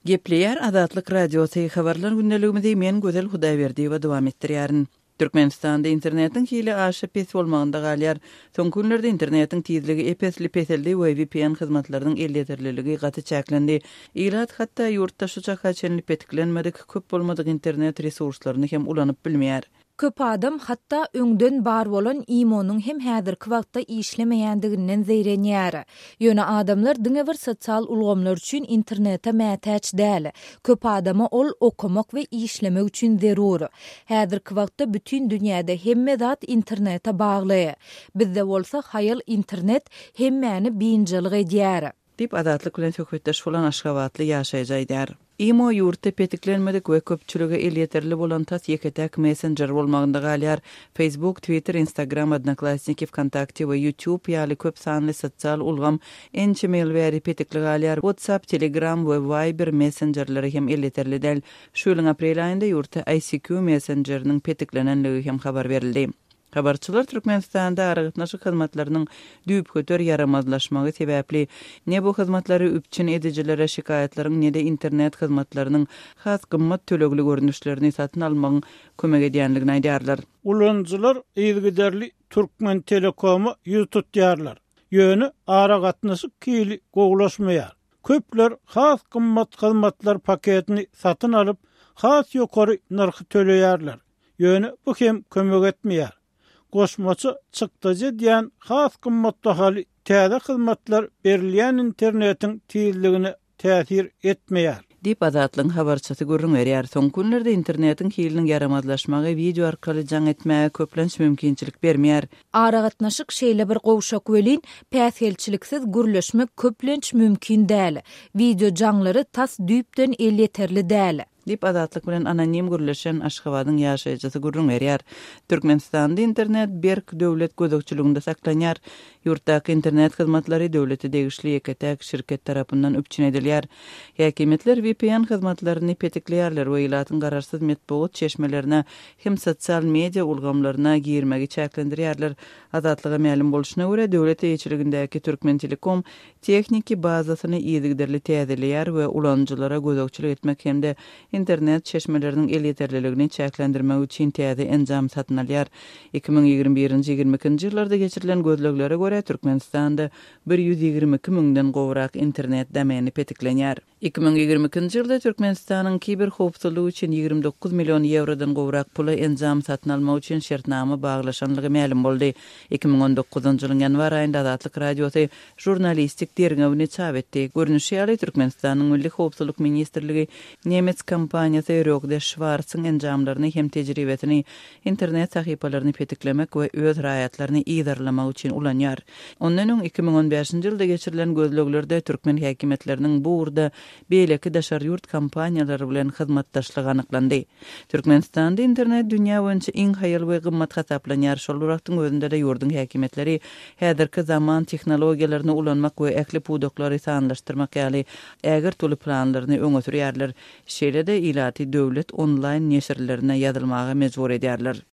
Gepleyer Azatlyk Radiosu habarlar gündeligimizde men Gözel Hudaýberdi we dowam etdirýärin. Türkmenistanda internetiň hili aşyp pes bolmagynda galýar. Soň günlerde internetiň tizligi epesli peseldi we VPN hyzmatlarynyň elleterliligi gaty çäklendi. Ilat hatda ýurtda şu çaka çenli petiklenmedik, köp bolmadyk internet resurslaryny hem ulanyp bilmeýär. Köp adam hatta öňden bar bolan imonyň hem häzirki wagtda işlemeýändiginden zeýrenýär. Ýöne adamlar diňe bir sosial ulgamlar üçin internete mätäç däl. Köp adama ol okumak we işlemek üçin zerur. Häzirki wagtda bütün dünýäde hemme zat internete bagly. Bizde bolsa haýal internet hemmeni biňjilik edýär. Dip adatlyk bilen söhbetdeş bolan Aşgabatly ýaşaýjydýar. Imo ýurtda petiklenmedik we köpçüligi el ýeterli bolan tas ýeketäk messenger bolmagynda galýar. Facebook, Twitter, Instagram, Odnoklassniki, Vkontakte we YouTube ýaly köp sanly sosial ulgam ençe mail we petikli galýar. WhatsApp, Telegram we Viber messengerleri hem el ýeterli däl. Şu ýylyň aprel aýynda ýurtda ICQ messengeriniň petiklenenligi hem habar berildi. Habarçylar Türkmenistanda aragatnaşyk hyzmatlarynyň düýp köter yaramazlaşmagy sebäpli ne bu hyzmatlary üpçün edijilere şikaýetlaryň ne de internet hyzmatlarynyň has gymmat tölegli görnüşlerini satyn almagyň kömek edýänligini aýdýarlar. Ulanjylar ýygyderli Türkmen Telekomu ýüz tutýarlar. Ýöne aragatnaşyk kili gowlaşmaýar. Köpler has gymmat hyzmatlar paketini satyn alyp has ýokary narhy töleýärler. Ýöne bu hem kömek etmeýär. Goşmaçy çykdyjy diýen has gymmatda hali täze hyzmatlar berilýän internetiň tizligine täsir etmeýär. Dip adatlyň habarçysy görüň berýär. Soň günlerde internetiň hiliniň yaramazlaşmagy video arkaly jaň etmäge köplenç mümkinçilik bermeýär. Aragatnaşyk şeýle bir gowşak welin päshelçiliksiz gürleşmek köplenç mümkin däl. Video jaňlary tas düýpden el ýeterli däl. Dip adatlyk bilen anonim gürleşen Aşgabatyň ýaşaýjysy görüň berýär. Türkmenistanda internet berk döwlet gözegçiliginde saklanýar. Ýurtdaky internet hyzmatlary döwleti degişli ýeketäk şirket tarapyndan üpçün edilýär. Häkimetler VPN hyzmatlaryny petikleýärler we ýylatyň gararsyz medeniýet çeşmelerine hem sosial media ulgamlaryna girmegi çäklendirýärler. Adatlyga ma'lum boluşyna görä döwlet ýetirligindäki Türkmen Telekom tekniki bazasyny ýygyderli täzelýär we ulanjylara gözegçilik etmek hemde internet çeşmelerinin el yeterliligini çäklendirmek üçin täze enjam satyn alýar. 2021-22 ýyllarda geçirilen gözleglere görä Türkmenistanda 122 000den gowrak internet domeni petiklenýär. 2022 ýylda Türkmenistanyň kiber howpsuzlygy üçin 29 million eurodan gowrak pula enjam satyn almak üçin şertnama baglaşanlygy ma'lum boldy. 2019 ýylyň ýanwar aýynda Azatlyk Radiosu jurnalistik dergäwini çap etdi. Görnüşi ýaly Türkmenistanyň Milli Howpsuzlyk Ministrligi Nemes kampaniýasy Rögde Schwarzyň enjamlaryny hem tejribesini internet sahypalaryny petiklemek we öz raýatlaryny ýydarlamak üçin ulanýar. Ondan öň 2015 ýylda geçirilen gözleglerde türkmen häkimetleriniň bu urda beýleki daşar ýurt kampaniýalary bilen hyzmatdaşlygy anyklandy. Türkmenistanda internet dünýä boýunça iň haýal we gymmat hasaplanýar. Şol wagtyň özünde de ýurdun häkimetleri häzirki zaman tehnologiýalaryny ulanmak we ekli pudoklary sanlaşdyrmak ýaly ägir tuly planlaryny öňe sürýärler. Şeýle-de ilaty döwlet online neşirlerine ýazylmaga mejbur edýärler.